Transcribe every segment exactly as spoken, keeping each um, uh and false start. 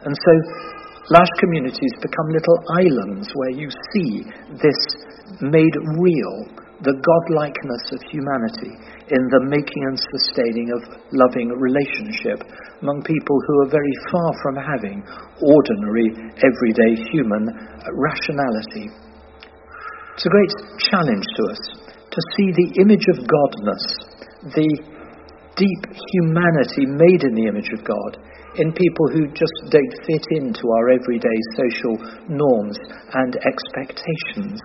And so large communities become little islands where you see this made real, the godlikeness of humanity in the making and sustaining of loving relationship among people who are very far from having ordinary, everyday human rationality. It's a great challenge to us to see the image of Godness, the deep humanity made in the image of God, in people who just don't fit into our everyday social norms and expectations.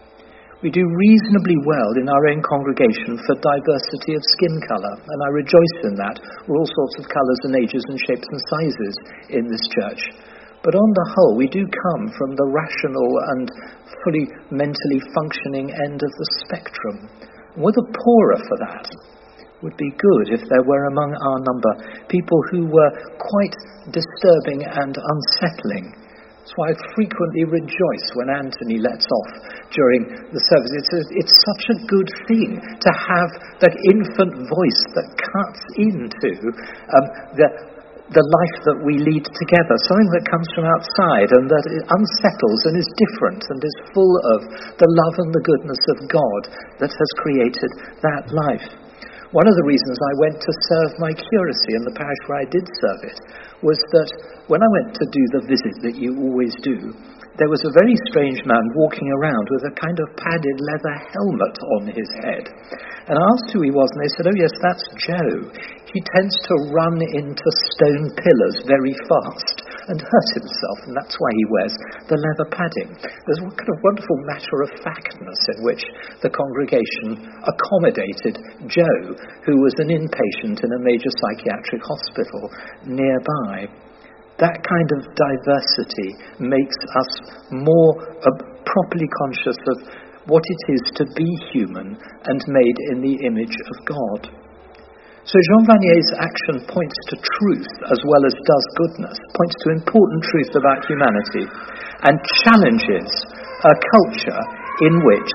We do reasonably well in our own congregation for diversity of skin colour, and I rejoice in that. We're all sorts of colours and ages and shapes and sizes in this church. But on the whole, we do come from the rational and fully mentally functioning end of the spectrum. We're the poorer for that. It would be good if there were among our number people who were quite disturbing and unsettling. That's why I frequently rejoice when Anthony lets off during the service. It's, a, it's such a good thing to have that infant voice that cuts into um, the, the life that we lead together, something that comes from outside and that it unsettles and is different and is full of the love and the goodness of God that has created that life. One of the reasons I went to serve my curacy in the parish where I did serve it was that when I went to do the visit that you always do, there was a very strange man walking around with a kind of padded leather helmet on his head. And I asked who he was, and they said, oh yes, that's Joe. He tends to run into stone pillars very fast and hurt himself, and that's why he wears the leather padding. There's a kind of wonderful matter-of-factness in which the congregation accommodated Joe, who was an inpatient in a major psychiatric hospital nearby. That kind of diversity makes us more uh, properly conscious of what it is to be human and made in the image of God. So Jean Vanier's action points to truth as well as does goodness, points to important truth about humanity, and challenges a culture in which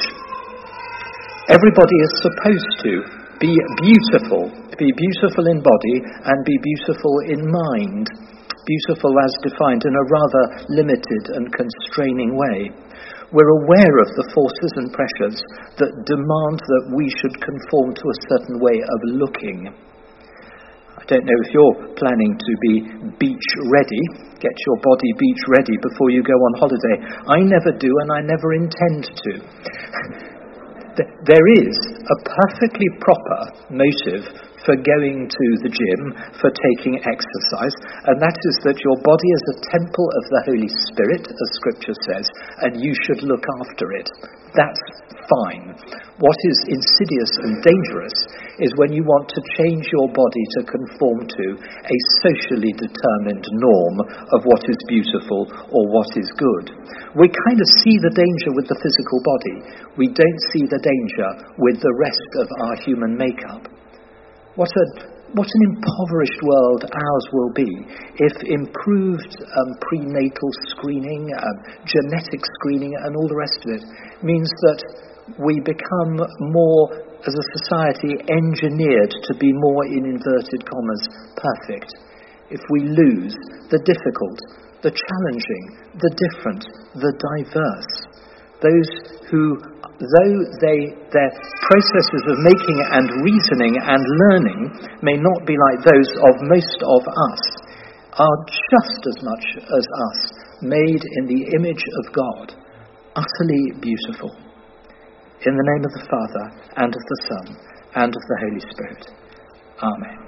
everybody is supposed to be beautiful, be beautiful in body and be beautiful in mind, beautiful as defined in a rather limited and constraining way. We're aware of the forces and pressures that demand that we should conform to a certain way of looking. I don't know if you're planning to be beach ready, get your body beach ready before you go on holiday. I never do, and I never intend to. There is a perfectly proper motive for going to the gym, for taking exercise, and that is that your body is a temple of the Holy Spirit, as Scripture says, and you should look after it. That's fine. What is insidious and dangerous is when you want to change your body to conform to a socially determined norm of what is beautiful or what is good. We kind of see the danger with the physical body. We don't see the danger with the rest of our human makeup. What a what an impoverished world ours will be if improved um, prenatal screening, um, genetic screening and all the rest of it means that we become more, as a society, engineered to be more, in inverted commas, perfect. If we lose the difficult, the challenging, the different, the diverse, those who, though they, their processes of making and reasoning and learning may not be like those of most of us, are just as much as us, made in the image of God, utterly beautiful. In the name of the Father, and of the Son, and of the Holy Spirit. Amen.